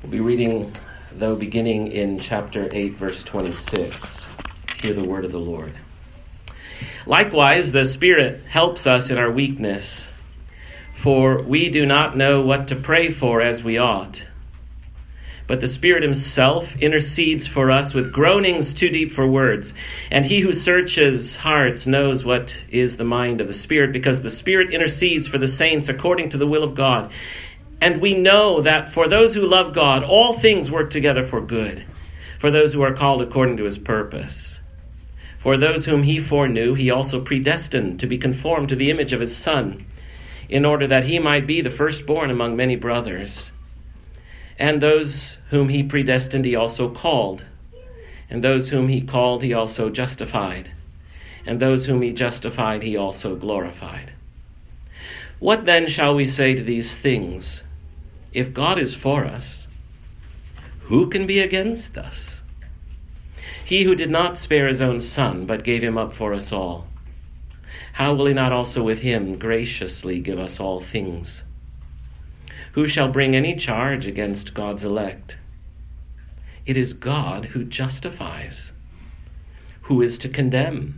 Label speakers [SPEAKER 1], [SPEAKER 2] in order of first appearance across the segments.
[SPEAKER 1] We'll be reading, though, beginning in chapter 8, verse 26. Hear the word of the Lord. Likewise, the Spirit helps us in our weakness, for we do not know what to pray for as we ought. But the Spirit himself intercedes for us with groanings too deep for words. And he who searches hearts knows what is the mind of the Spirit, because the Spirit intercedes for the saints according to the will of God. And we know that for those who love God, all things work together for good, for those who are called according to his purpose. For those whom he foreknew, he also predestined to be conformed to the image of his Son, in order that he might be the firstborn among many brothers. And those whom he predestined, he also called. And those whom he called, he also justified. And those whom he justified, he also glorified. What then shall we say to these things? If God is for us, who can be against us? He who did not spare his own Son, but gave him up for us all, how will he not also with him graciously give us all things? Who shall bring any charge against God's elect? It is God who justifies. Who is to condemn?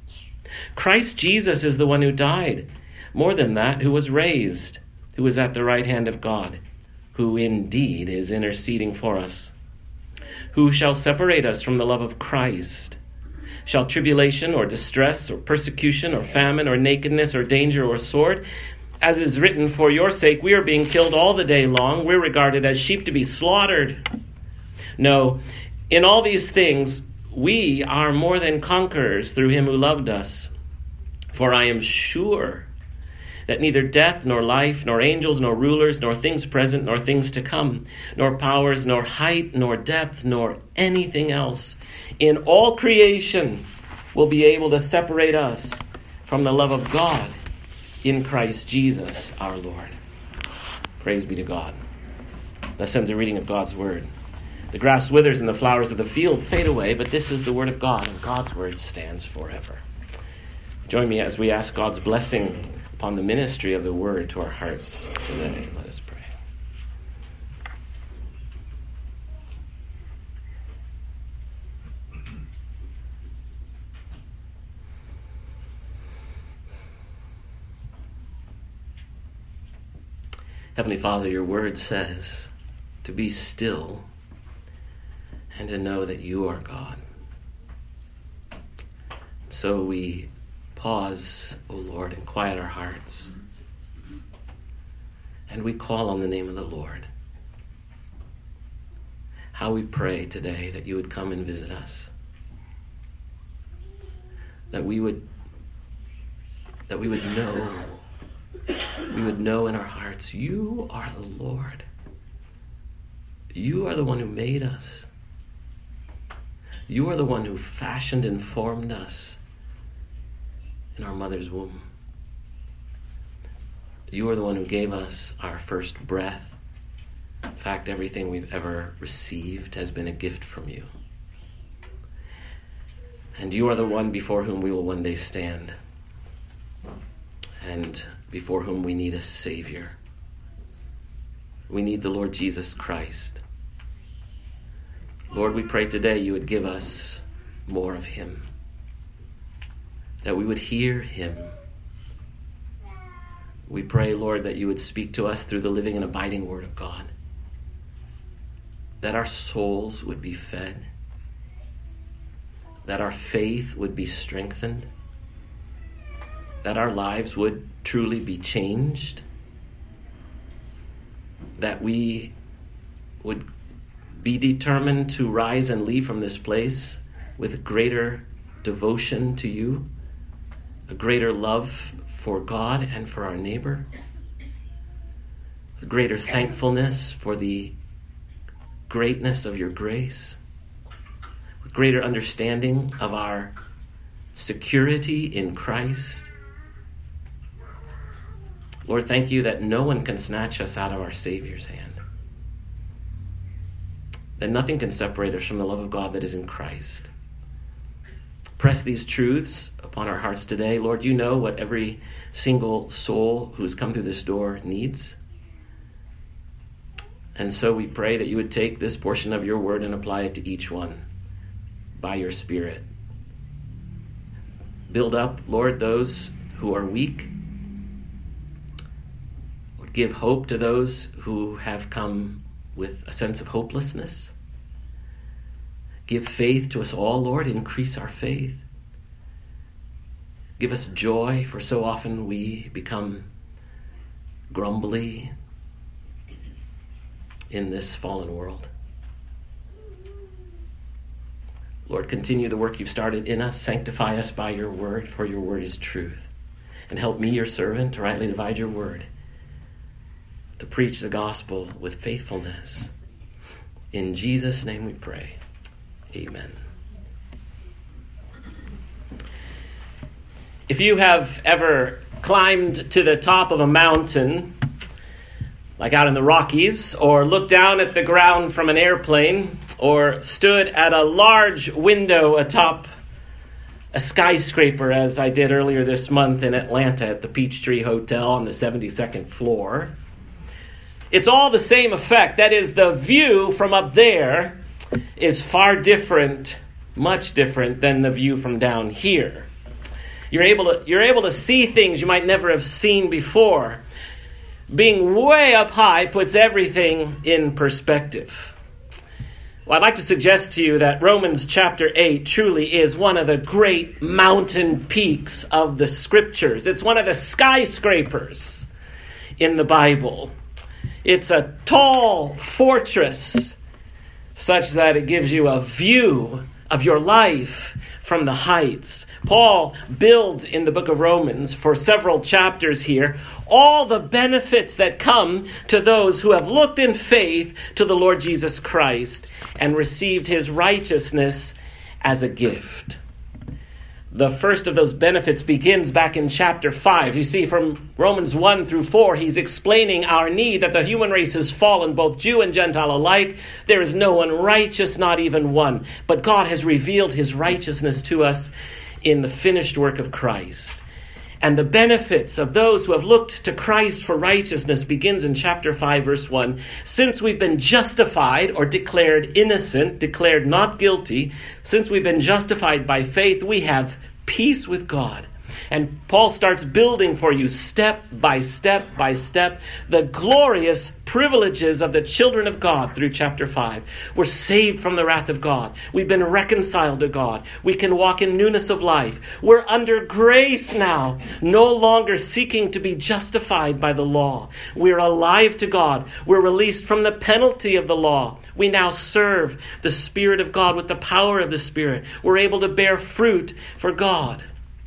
[SPEAKER 1] Christ Jesus is the one who died. More than that, who was raised, who is at the right hand of God, who indeed is interceding for us. Who shall separate us from the love of Christ? Shall tribulation or distress or persecution or famine or nakedness or danger or sword? As is written, for your sake we are being killed all the day long. We're regarded as sheep to be slaughtered. No, in all these things we are more than conquerors through him who loved us. For I am sure that neither death, nor life, nor angels, nor rulers, nor things present, nor things to come, nor powers, nor height, nor depth, nor anything else in all creation will be able to separate us from the love of God in Christ Jesus our Lord. Praise be to God. Thus ends a reading of God's word. The grass withers and the flowers of the field fade away, but this is the word of God, and God's word stands forever. Join me as we ask God's blessing upon the ministry of the word to our hearts today. Let us pray. Heavenly Father, your word says to be still and to know that you are God. So we pause, O Lord, and quiet our hearts. And we call on the name of the Lord. How we pray today that you would come and visit us. That we would know. We would know in our hearts, you are the Lord. You are the one who made us. You are the one who fashioned and formed us in our mother's womb. You are the one who gave us our first breath. In fact, everything we've ever received has been a gift from you. And you are the one before whom we will one day stand, and before whom we need a Savior. We need the Lord Jesus Christ. Lord, we pray today you would give us more of him, that we would hear him. We pray, Lord, that you would speak to us through the living and abiding word of God, that our souls would be fed, that our faith would be strengthened, that our lives would truly be changed, that we would be determined to rise and leave from this place with greater devotion to you, a greater love for God and for our neighbor, with greater thankfulness for the greatness of your grace, with greater understanding of our security in Christ. Lord, thank you that no one can snatch us out of our Savior's hand, that nothing can separate us from the love of God that is in Christ. Press these truths upon our hearts today. Lord, you know what every single soul who has come through this door needs. And so we pray that you would take this portion of your word and apply it to each one by your Spirit. Build up, Lord, those who are weak. Lord, give hope to those who have come with a sense of hopelessness. Give faith to us all, Lord. Increase our faith. Give us joy, for so often we become grumbly in this fallen world. Lord, continue the work you've started in us. Sanctify us by your word, for your word is truth. And help me, your servant, to rightly divide your word, to preach the gospel with faithfulness. In Jesus' name we pray. Amen. If you have ever climbed to the top of a mountain, like out in the Rockies, or looked down at the ground from an airplane, or stood at a large window atop a skyscraper, as I did earlier this month in Atlanta at the Peachtree Hotel on the 72nd floor, it's all the same effect. That is, the view from up there is far different, much different than the view from down here. You're able to see things you might never have seen before. Being way up high puts everything in perspective. Well, I'd like to suggest to you that Romans chapter 8 truly is one of the great mountain peaks of the Scriptures. It's one of the skyscrapers in the Bible. It's a tall fortress such that it gives you a view of your life from the heights. Paul builds in the book of Romans for several chapters here all the benefits that come to those who have looked in faith to the Lord Jesus Christ and received his righteousness as a gift. The first of those benefits begins back in chapter 5. You see, from Romans 1 through 4, he's explaining our need that the human race has fallen, both Jew and Gentile alike. There is no one righteous, not even one. But God has revealed his righteousness to us in the finished work of Christ. And the benefits of those who have looked to Christ for righteousness begins in chapter 5, verse 1. Since we've been justified or declared innocent, declared not guilty, since we've been justified by faith, we have peace with God. And Paul starts building for you step by step by step the glorious privileges of the children of God through chapter 5. We're saved from the wrath of God. We've been reconciled to God. We can walk in newness of life. We're under grace now, no longer seeking to be justified by the law. We're alive to God. We're released from the penalty of the law. We now serve the Spirit of God with the power of the Spirit. We're able to bear fruit for God.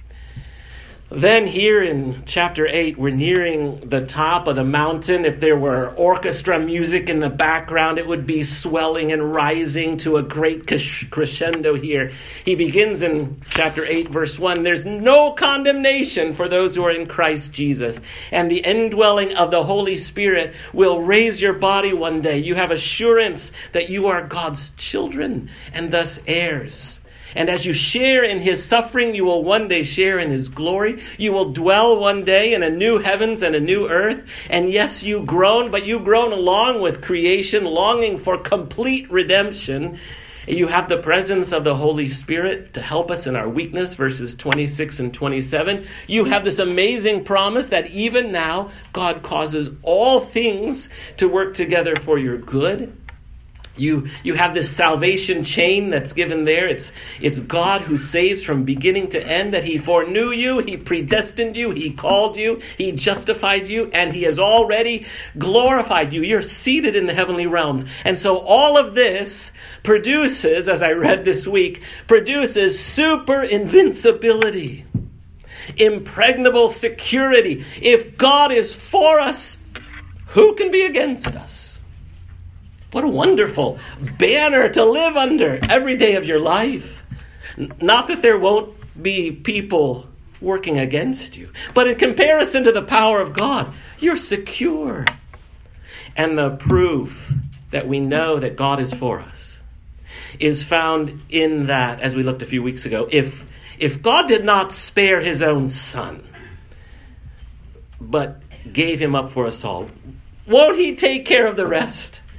[SPEAKER 1] Then here in chapter 8, we're nearing the top of the mountain. If there were orchestra music in the background, it would be swelling and rising to a great crescendo here. He begins in chapter 8, verse 1. There's no condemnation for those who are in Christ Jesus. And the indwelling of the Holy Spirit will raise your body one day. You have assurance that you are God's children and thus heirs. And as you share in his suffering, you will one day share in his glory. You will dwell one day in a new heavens and a new earth. And yes, you groan, but you groan along with creation, longing for complete redemption. You have the presence of the Holy Spirit to help us in our weakness, verses 26 and 27. You have this amazing promise that even now, God causes all things to work together for your good. You have this salvation chain that's given there. It's God who saves from beginning to end, that he foreknew you, he predestined you, he called you, he justified you, and he has already glorified you. You're seated in the heavenly realms. And so all of this produces, as I read this week, produces super invincibility, impregnable security. If God is for us, who can be against us? What a wonderful banner to live under every day of your life. Not that there won't be people working against you, but in comparison to the power of God, you're secure. And the proof that we know that God is for us is found in that, as we looked a few weeks ago, if God did not spare his own son, but gave him up for us all, won't he take care of the rest?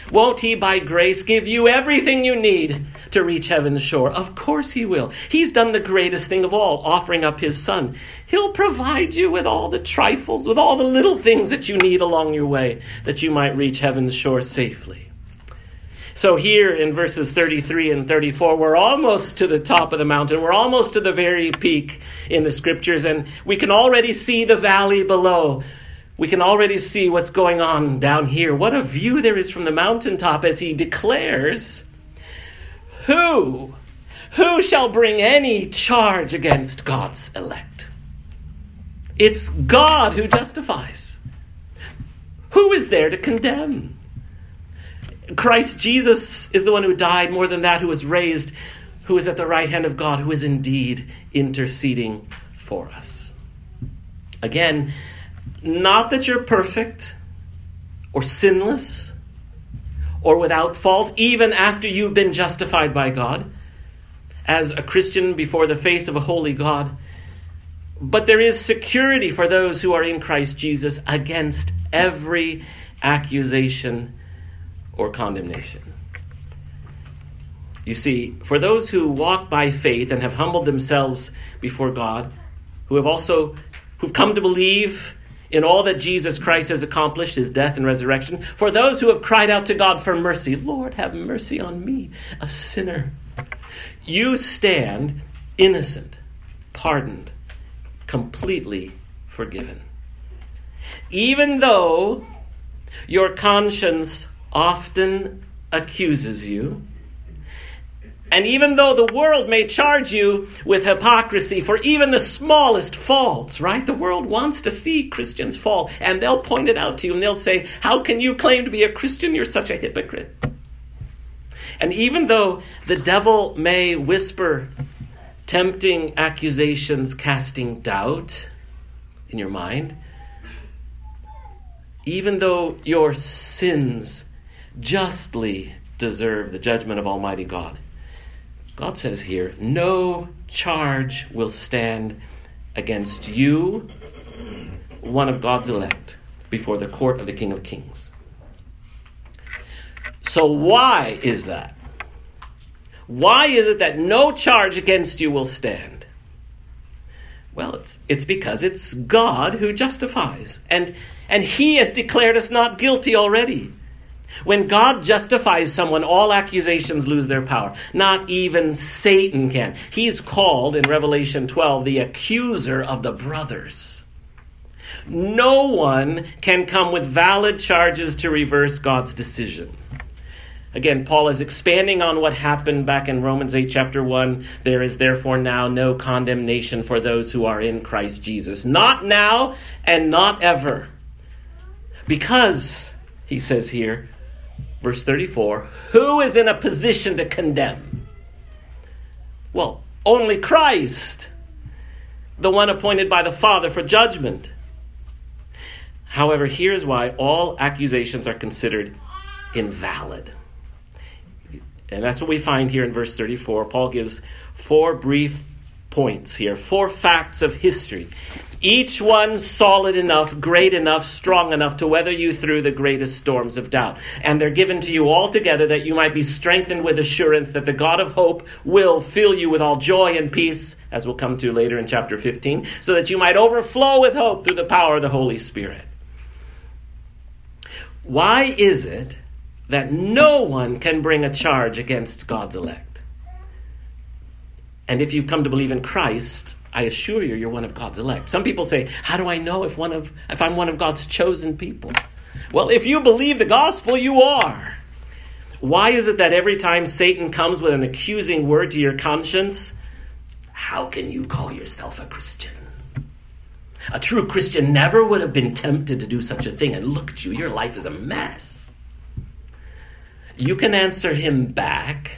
[SPEAKER 1] Won't he, by grace, give you everything you need to reach heaven's shore? Of course he will. He's done the greatest thing of all, offering up his Son. He'll provide you with all the trifles, with all the little things that you need along your way, that you might reach heaven's shore safely. So here in verses 33 and 34, we're almost to the top of the mountain. We're almost to the very peak in the scriptures, and we can already see the valley below. We can already see what's going on down here. What a view there is from the mountaintop as he declares, Who shall bring any charge against God's elect? It's God who justifies. Who is there to condemn? Christ Jesus is the one who died, more than that, who was raised, who is at the right hand of God, who is indeed interceding for us. Again, not that you're perfect or sinless or without fault, even after you've been justified by God as a Christian before the face of a holy God. But there is security for those who are in Christ Jesus against every accusation or condemnation. You see, for those who walk by faith and have humbled themselves before God, who've come to believe in all that Jesus Christ has accomplished, his death and resurrection, for those who have cried out to God for mercy, Lord, have mercy on me, a sinner. You stand innocent, pardoned, completely forgiven. Even though your conscience often accuses you, and even though the world may charge you with hypocrisy for even the smallest faults, right? The world wants to see Christians fall, and they'll point it out to you, and they'll say, how can you claim to be a Christian? You're such a hypocrite. And even though the devil may whisper tempting accusations, casting doubt in your mind, even though your sins justly deserve the judgment of Almighty God, God says here, no charge will stand against you, one of God's elect, before the court of the King of Kings. So why is that? Why is it that no charge against you will stand? Well, it's because it's God who justifies. And he has declared us not guilty already. When God justifies someone, all accusations lose their power. Not even Satan can. He's called in Revelation 12 the accuser of the brothers. No one can come with valid charges to reverse God's decision. Again, Paul is expanding on what happened back in Romans 8, chapter 1. There is therefore now no condemnation for those who are in Christ Jesus. Not now and not ever. Because, he says here, verse 34, who is in a position to condemn? Well, only Christ, the one appointed by the Father for judgment. However, here's why all accusations are considered invalid. And that's what we find here in verse 34. Paul gives 4 brief points here, 4 facts of history. Each one solid enough, great enough, strong enough to weather you through the greatest storms of doubt. And they're given to you all together that you might be strengthened with assurance that the God of hope will fill you with all joy and peace, as we'll come to later in chapter 15, so that you might overflow with hope through the power of the Holy Spirit. Why is it that no one can bring a charge against God's elect? And if you've come to believe in Christ, I assure you, you're one of God's elect. Some people say, how do I know if I'm one of God's chosen people? Well, if you believe the gospel, you are. Why is it that every time Satan comes with an accusing word to your conscience, how can you call yourself a Christian? A true Christian never would have been tempted to do such a thing. And look at you, your life is a mess. You can answer him back,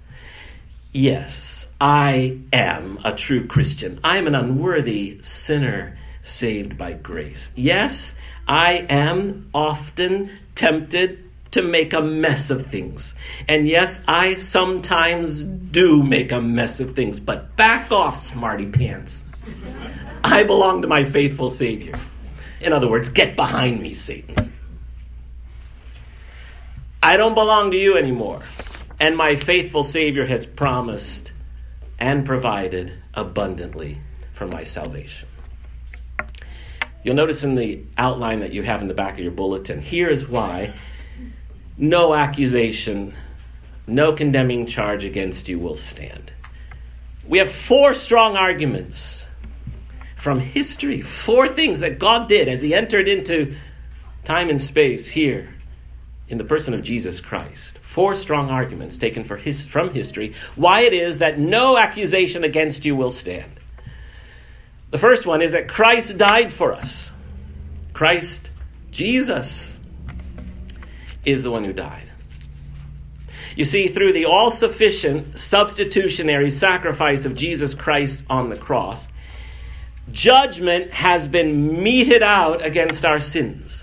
[SPEAKER 1] yes, I am a true Christian. I am an unworthy sinner saved by grace. Yes, I am often tempted to make a mess of things. And yes, I sometimes do make a mess of things. But back off, smarty pants. I belong to my faithful Savior. In other words, get behind me, Satan. I don't belong to you anymore. And my faithful Savior has promised and provided abundantly for my salvation. You'll notice in the outline that you have in the back of your bulletin, here is why no accusation, no condemning charge against you will stand. We have 4 strong arguments from history, 4 things that God did as he entered into time and space here in the person of Jesus Christ. 4 strong arguments taken from history why it is that no accusation against you will stand. The first one is that Christ died for us. Christ, Jesus, is the one who died. You see, through the all-sufficient substitutionary sacrifice of Jesus Christ on the cross, judgment has been meted out against our sins.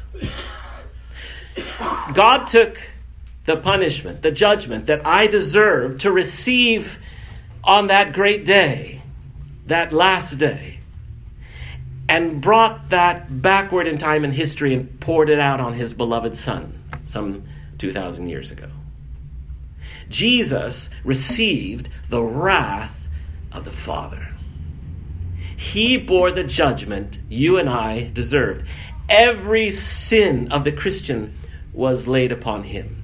[SPEAKER 1] God took the punishment, the judgment that I deserved to receive on that great day, that last day, and brought that backward in time and history and poured it out on his beloved Son some 2,000 years ago. Jesus received the wrath of the Father. He bore the judgment you and I deserved. Every sin of the Christian was laid upon him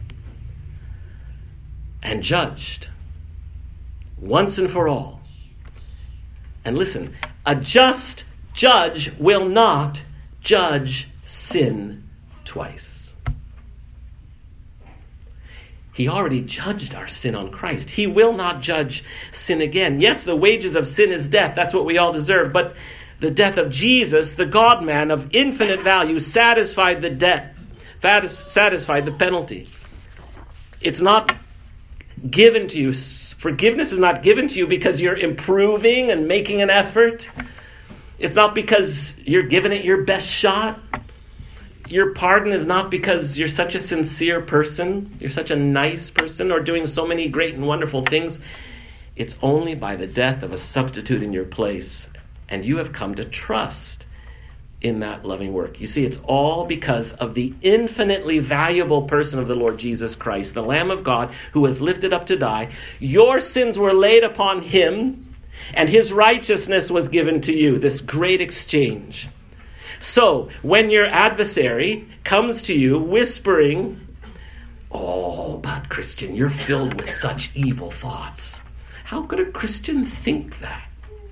[SPEAKER 1] and judged once and for all. And listen, a just judge will not judge sin twice. He already judged our sin on Christ. He will not judge sin again. Yes, the wages of sin is death. That's what we all deserve. But the death of Jesus, the God-man of infinite value, satisfied the debt, satisfied the penalty. It's not given to you. Forgiveness is not given to you because you're improving and making an effort. It's not because you're giving it your best shot. Your pardon is not because you're such a sincere person, you're such a nice person, or doing so many great and wonderful things. It's only by the death of a substitute in your place, and you have come to trust in that loving work. You see, it's all because of the infinitely valuable person of the Lord Jesus Christ, the Lamb of God, who was lifted up to die. Your sins were laid upon him, and his righteousness was given to you, this great exchange. So, when your adversary comes to you whispering, "Oh, but Christian, you're filled with such evil thoughts. How could a Christian think that?"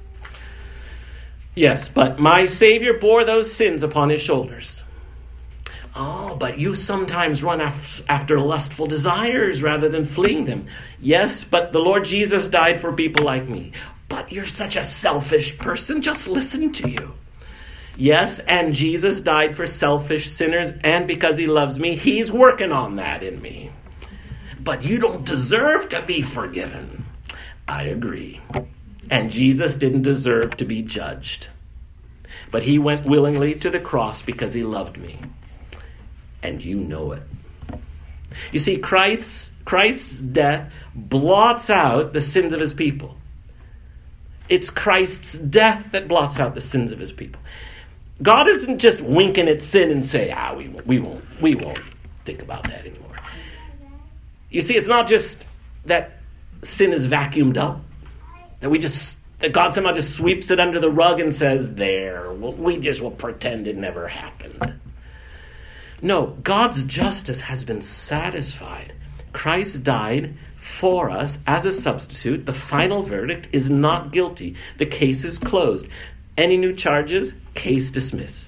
[SPEAKER 1] Yes, but my Savior bore those sins upon his shoulders. "Oh, but you sometimes run after lustful desires rather than fleeing them." Yes, but the Lord Jesus died for people like me. "But you're such a selfish person. Just listen to you." Yes, and Jesus died for selfish sinners, and because he loves me, he's working on that in me. "But you don't deserve to be forgiven." I agree. And Jesus didn't deserve to be judged. But he went willingly to the cross because he loved me. And you know it. You see, Christ's death blots out the sins of his people. It's Christ's death that blots out the sins of his people. God isn't just winking at sin and say, we won't think about that anymore. You see, it's not just that sin is vacuumed up, that God somehow just sweeps it under the rug and says, we just will pretend it never happened. No, God's justice has been satisfied. Christ died for us as a substitute. The final verdict is not guilty. The case is closed. Any new charges? Case dismissed.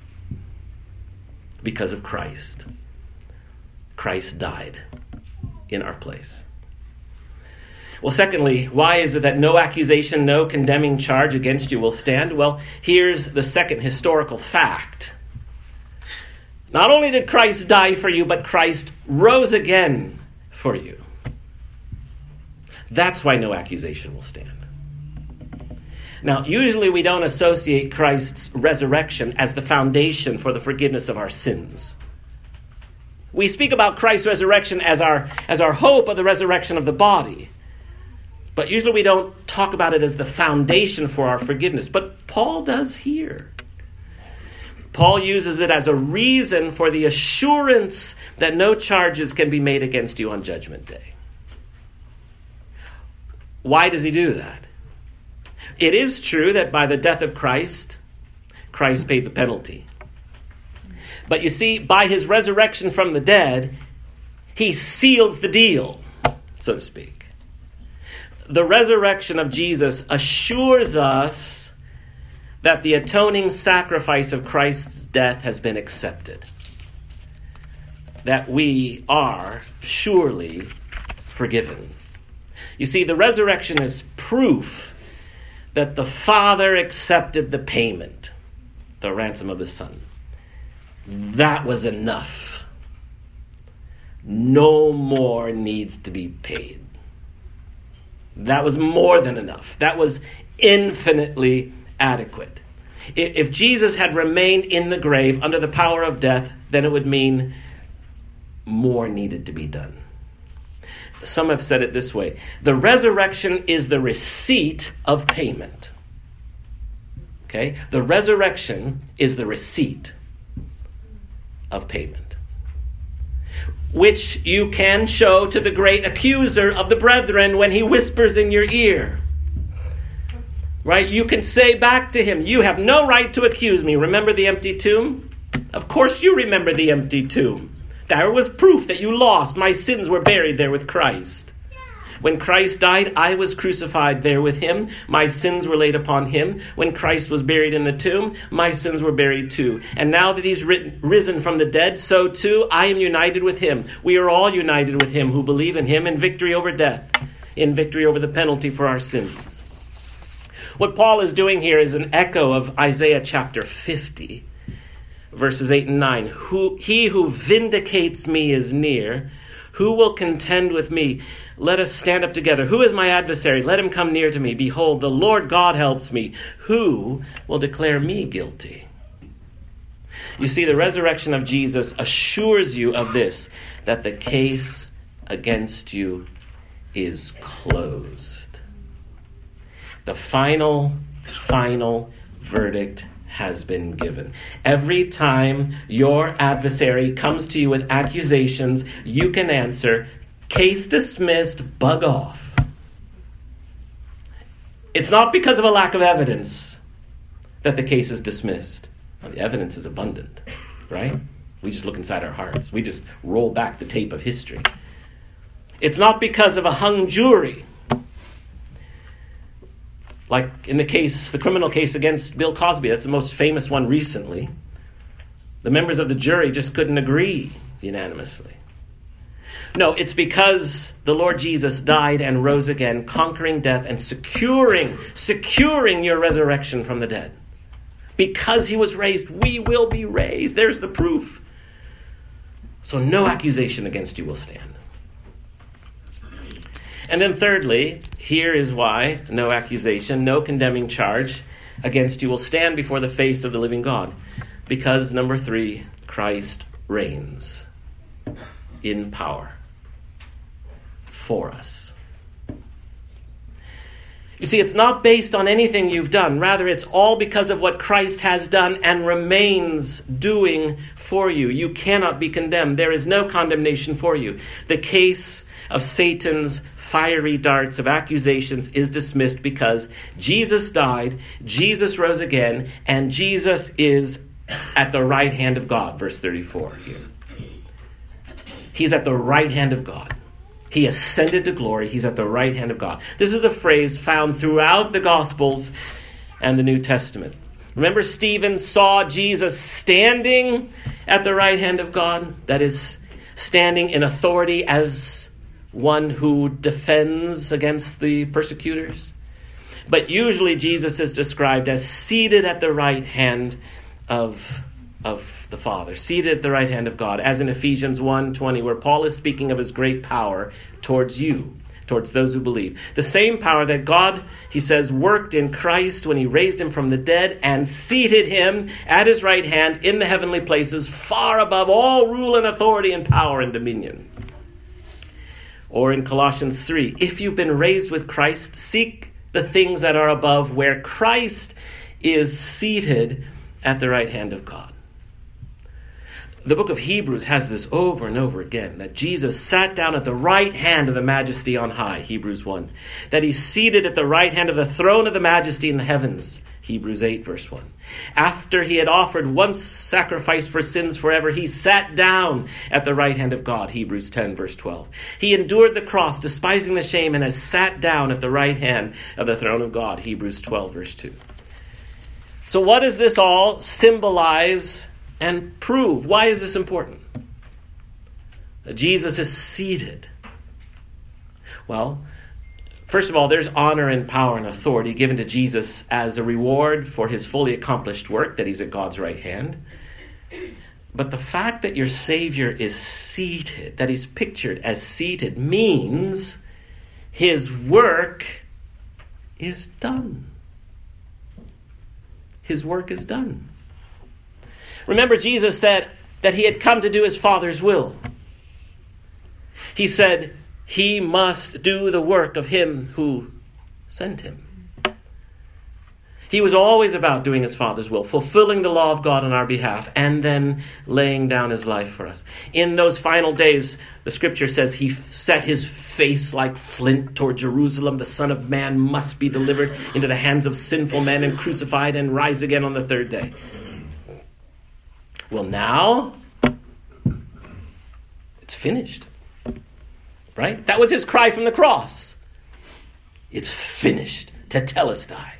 [SPEAKER 1] Because of Christ. Christ died in our place. Well, secondly, why is it that no accusation, no condemning charge against you will stand? Well, here's the second historical fact. Not only did Christ die for you, but Christ rose again for you. That's why no accusation will stand. Now, usually we don't associate Christ's resurrection as the foundation for the forgiveness of our sins. We speak about Christ's resurrection as our hope of the resurrection of the body. But usually we don't talk about it as the foundation for our forgiveness. But Paul does here. Paul uses it as a reason for the assurance that no charges can be made against you on Judgment Day. Why does he do that? It is true that by the death of Christ, Christ paid the penalty. But you see, by his resurrection from the dead, he seals the deal, so to speak. The resurrection of Jesus assures us that the atoning sacrifice of Christ's death has been accepted. That we are surely forgiven. You see, the resurrection is proof that the Father accepted the payment, the ransom of the Son. That was enough. No more needs to be paid. That was more than enough. That was infinitely adequate. If Jesus had remained in the grave under the power of death, then it would mean more needed to be done. Some have said it this way: the resurrection is the receipt of payment. Okay? The resurrection is the receipt of payment, which you can show to the great accuser of the brethren when he whispers in your ear. Right? You can say back to him, you have no right to accuse me. Remember the empty tomb? Of course you remember the empty tomb. There was proof that you lost. My sins were buried there with Christ. When Christ died, I was crucified there with him. My sins were laid upon him. When Christ was buried in the tomb, my sins were buried too. And now that he's risen from the dead, so too I am united with him. We are all united with him who believe in him in victory over death, in victory over the penalty for our sins. What Paul is doing here is an echo of Isaiah chapter 50. Verses 8 and 9. He who vindicates me is near. Who will contend with me? Let us stand up together. Who is my adversary? Let him come near to me. Behold, the Lord God helps me. Who will declare me guilty? You see, the resurrection of Jesus assures you of this, that the case against you is closed. The final verdict has been given. Every time your adversary comes to you with accusations, you can answer, case dismissed, bug off. It's not because of a lack of evidence that the case is dismissed. Well, the evidence is abundant, right? We just look inside our hearts. We just roll back the tape of history. It's not because of a hung jury. Like in the criminal case against Bill Cosby, that's the most famous one recently. The members of the jury just couldn't agree unanimously. No, it's because the Lord Jesus died and rose again, conquering death and securing your resurrection from the dead. Because he was raised, we will be raised. There's the proof. So no accusation against you will stand. And then thirdly, here is why no accusation, no condemning charge against you will stand before the face of the living God. Because, number 3, Christ reigns in power for us. You see, it's not based on anything you've done. Rather, it's all because of what Christ has done and remains doing for you. You cannot be condemned. There is no condemnation for you. The case of Satan's fiery darts of accusations is dismissed because Jesus died, Jesus rose again, and Jesus is at the right hand of God. Verse 34 here. He's at the right hand of God. He ascended to glory. He's at the right hand of God. This is a phrase found throughout the Gospels and the New Testament. Remember, Stephen saw Jesus standing at the right hand of God? That is, standing in authority as one who defends against the persecutors. But usually Jesus is described as seated at the right hand of the Father, seated at the right hand of God, as in Ephesians 1:20, where Paul is speaking of his great power towards you, towards those who believe. The same power that God, he says, worked in Christ when he raised him from the dead and seated him at his right hand in the heavenly places, far above all rule and authority and power and dominion. Or in Colossians 3, if you've been raised with Christ, seek the things that are above, where Christ is seated at the right hand of God. The book of Hebrews has this over and over again, that Jesus sat down at the right hand of the majesty on high, Hebrews 1. That he's seated at the right hand of the throne of the majesty in the heavens, Hebrews 8, verse 1. After he had offered one sacrifice for sins forever, he sat down at the right hand of God, Hebrews 10, verse 12. He endured the cross, despising the shame, and has sat down at the right hand of the throne of God, Hebrews 12, verse 2. So what does this all symbolize and prove? Why is this important? Jesus is seated. Well, first of all, there's honor and power and authority given to Jesus as a reward for his fully accomplished work, that he's at God's right hand. But the fact that your Savior is seated, that he's pictured as seated, means his work is done. His work is done. Remember, Jesus said that he had come to do his Father's will. He said he must do the work of him who sent him. He was always about doing his Father's will, fulfilling the law of God on our behalf, and then laying down his life for us. In those final days, the scripture says he set his face like flint toward Jerusalem. The Son of Man must be delivered into the hands of sinful men and crucified and rise again on the third day. Well, now, it's finished. Right? That was his cry from the cross. It's finished. Tetelestai.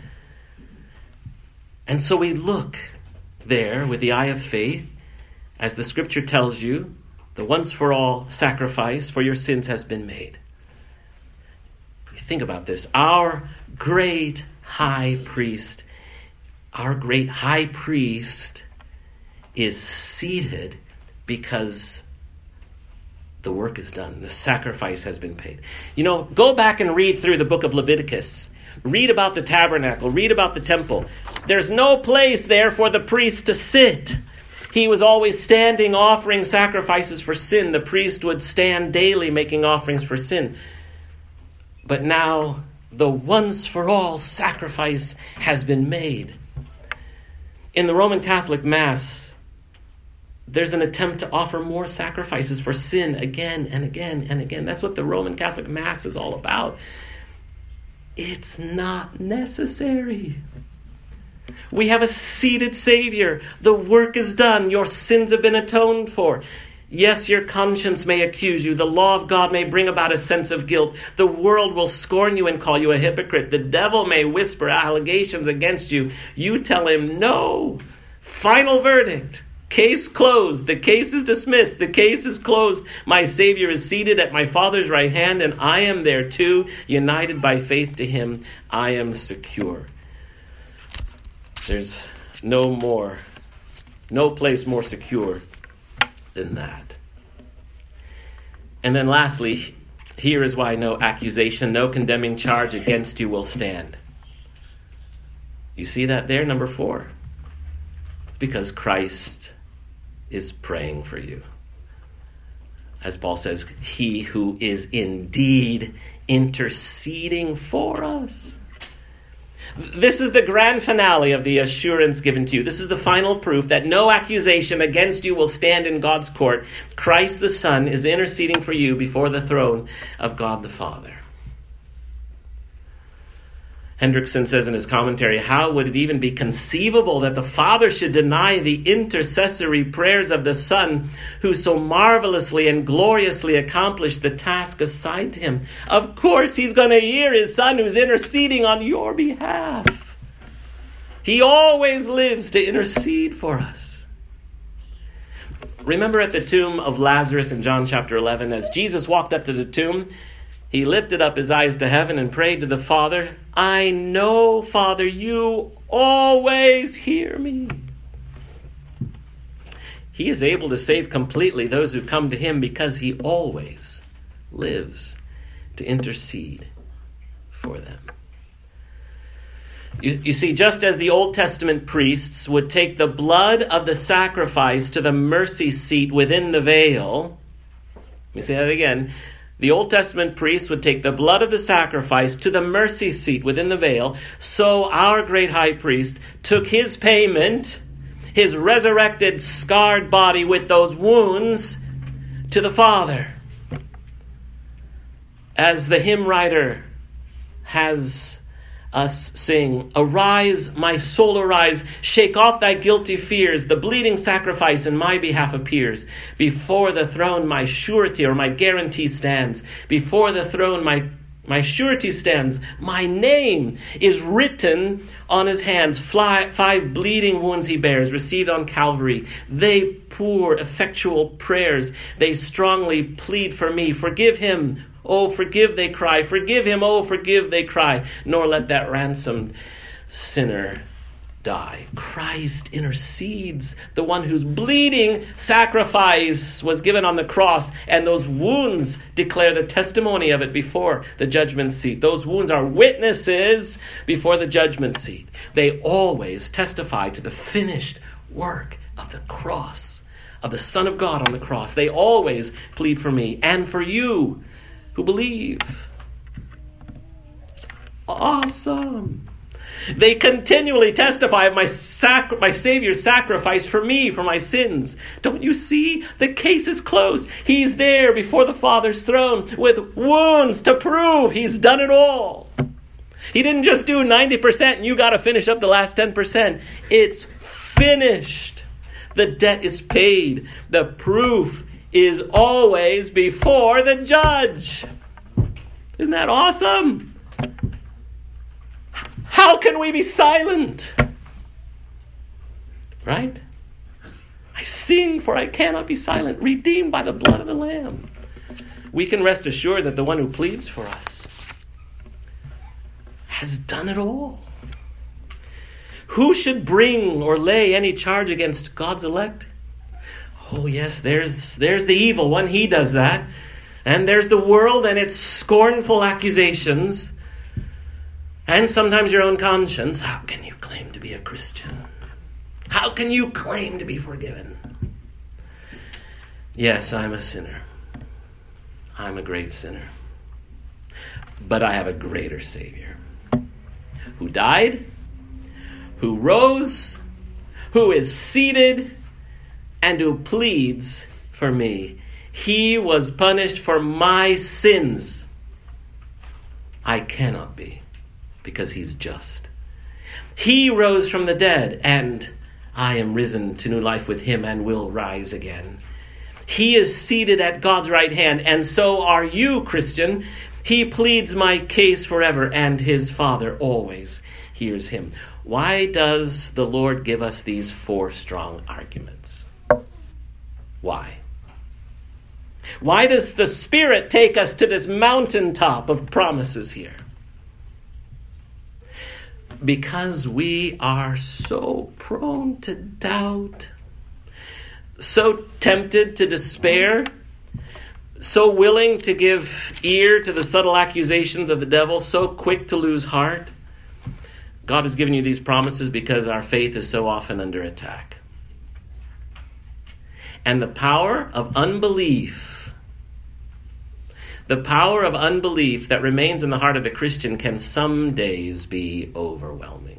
[SPEAKER 1] And so we look there with the eye of faith, as the scripture tells you, the once-for-all sacrifice for your sins has been made. Think about this. Our great high priest is seated because the work is done. The sacrifice has been paid. You know, go back and read through the book of Leviticus. Read about the tabernacle. Read about the temple. There's no place there for the priest to sit. He was always standing, offering sacrifices for sin. The priest would stand daily making offerings for sin. But now the once-for-all sacrifice has been made. In the Roman Catholic Mass, there's an attempt to offer more sacrifices for sin again and again and again. That's what the Roman Catholic Mass is all about. It's not necessary. We have a seated Savior. The work is done. Your sins have been atoned for. Yes, your conscience may accuse you. The law of God may bring about a sense of guilt. The world will scorn you and call you a hypocrite. The devil may whisper allegations against you. You tell him no. Final verdict. Case closed. The case is dismissed. The case is closed. My Savior is seated at my Father's right hand, and I am there too, united by faith to him. I am secure. There's no place more secure than that. And then lastly, here is why no accusation, no condemning charge against you will stand. You see that there, number 4? Because Christ is praying for you. As Paul says, he who is indeed interceding for us. This is the grand finale of the assurance given to you. This is the final proof that no accusation against you will stand in God's court. Christ the Son is interceding for you before the throne of God the Father. Hendrickson says in his commentary, how would it even be conceivable that the Father should deny the intercessory prayers of the Son, who so marvelously and gloriously accomplished the task assigned to him? Of course he's going to hear his Son who's interceding on your behalf. He always lives to intercede for us. Remember at the tomb of Lazarus in John chapter 11, as Jesus walked up to the tomb, he lifted up his eyes to heaven and prayed to the Father, I know, Father, you always hear me. He is able to save completely those who come to him because he always lives to intercede for them. You see, just as the Old Testament priests would take the blood of the sacrifice to the mercy seat within the veil, let me say that again. The Old Testament priests would take the blood of the sacrifice to the mercy seat within the veil. So our great high priest took his payment his resurrected, scarred body with those wounds to the Father. As the hymn writer has us sing, "Arise, my soul, arise, shake off thy guilty fears, the bleeding sacrifice in my behalf appears. Before the throne my surety or my guarantee stands. Before the throne my surety stands. My name is written on his hands. 5 bleeding wounds he bears, received on Calvary. They pour effectual prayers. They strongly plead for me. Forgive him, oh, forgive, they cry. Forgive him, oh, forgive, they cry. Nor let that ransomed sinner die." Christ intercedes, the one whose bleeding sacrifice was given on the cross, and those wounds declare the testimony of it before the judgment seat. Those wounds are witnesses before the judgment seat. They always testify to the finished work of the cross, of the Son of God on the cross. They always plead for me and for you who believe. It's awesome. They continually testify of my Savior's sacrifice for me, for my sins. Don't you see? The case is closed. He's there before the Father's throne with wounds to prove he's done it all. He didn't just do 90% and you got to finish up the last 10%. It's finished. The debt is paid. The proof is always before the judge. Isn't that awesome? How can we be silent? Right? I sing, for I cannot be silent, redeemed by the blood of the Lamb. We can rest assured that the one who pleads for us has done it all. Who should bring or lay any charge against God's elect? Oh yes, there's the evil one. He does that. And there's the world and its scornful accusations. And sometimes your own conscience. How can you claim to be a Christian? How can you claim to be forgiven? Yes, I'm a sinner. I'm a great sinner. But I have a greater Savior who died, who rose, who is seated, and who pleads for me. He was punished for my sins. I cannot be, because he's just. He rose from the dead, and I am risen to new life with him and will rise again. He is seated at God's right hand, and so are you, Christian. He pleads my case forever, and his Father always hears him. Why does the Lord give us these 4 strong arguments? Why? Why does the Spirit take us to this mountaintop of promises here? Because we are so prone to doubt, so tempted to despair, so willing to give ear to the subtle accusations of the devil, so quick to lose heart. God has given you these promises because our faith is so often under attack. And the power of unbelief, that remains in the heart of the Christian can some days be overwhelming.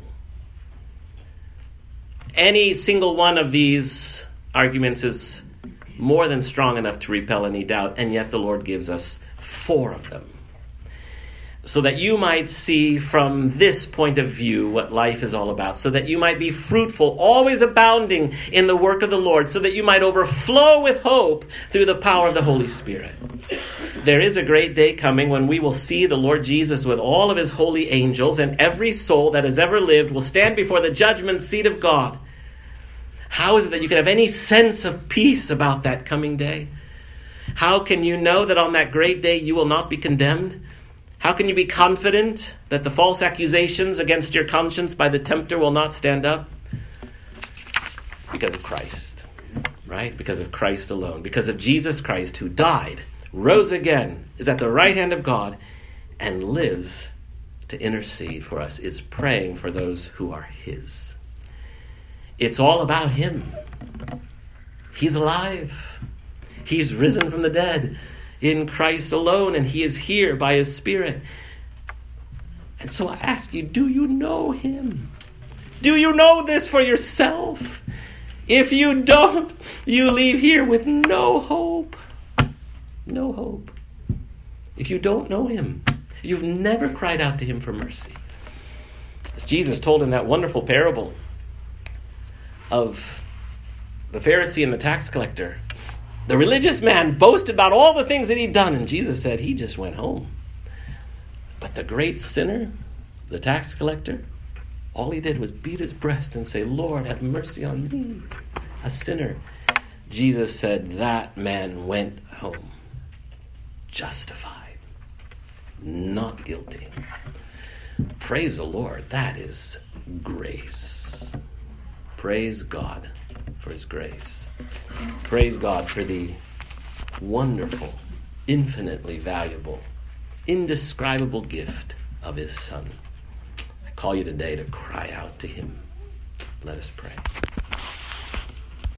[SPEAKER 1] Any single one of these arguments is more than strong enough to repel any doubt, and yet the Lord gives us 4 of them, so that you might see from this point of view what life is all about, so that you might be fruitful, always abounding in the work of the Lord, so that you might overflow with hope through the power of the Holy Spirit. There is a great day coming when we will see the Lord Jesus with all of his holy angels, and every soul that has ever lived will stand before the judgment seat of God. How is it that you can have any sense of peace about that coming day? How can you know that on that great day you will not be condemned? How can you be confident that the false accusations against your conscience by the tempter will not stand up? Because of Christ, right? Because of Christ alone. Because of Jesus Christ, who died, rose again, is at the right hand of God, and lives to intercede for us, is praying for those who are his. It's all about him. He's alive. He's risen from the dead in Christ alone, and he is here by his Spirit. And so I ask you, do you know him? Do you know this for yourself? If you don't, you leave here with no hope. No hope. If you don't know him, you've never cried out to him for mercy. As Jesus told in that wonderful parable of the Pharisee and the tax collector, the religious man boasted about all the things that he'd done, and Jesus said he just went home. But the great sinner, the tax collector, all he did was beat his breast and say, Lord, have mercy on me, a sinner. Jesus said that man went home justified, not guilty. Praise the Lord. That is grace. Praise God for his grace. Praise God for the wonderful, infinitely valuable, indescribable gift of his Son. I call you today to cry out to him. Let us pray.